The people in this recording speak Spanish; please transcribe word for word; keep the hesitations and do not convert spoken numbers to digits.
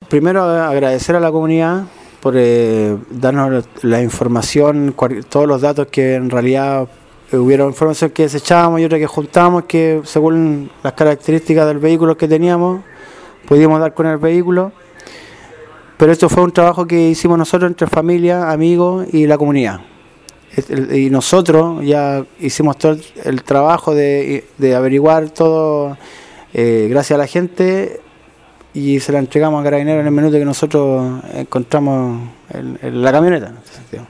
primero agradecer a la comunidad por eh, darnos la información, todos los datos que en realidad eh, hubieron información que desechábamos y otra que juntábamos, que según las características del vehículo que teníamos, pudimos dar con el vehículo. Pero esto fue un trabajo que hicimos nosotros entre familia, amigos y la comunidad. Y nosotros ya hicimos todo el trabajo de, de averiguar todo eh, gracias a la gente, y se la entregamos a Carabineros en el minuto que nosotros encontramos en, en la camioneta.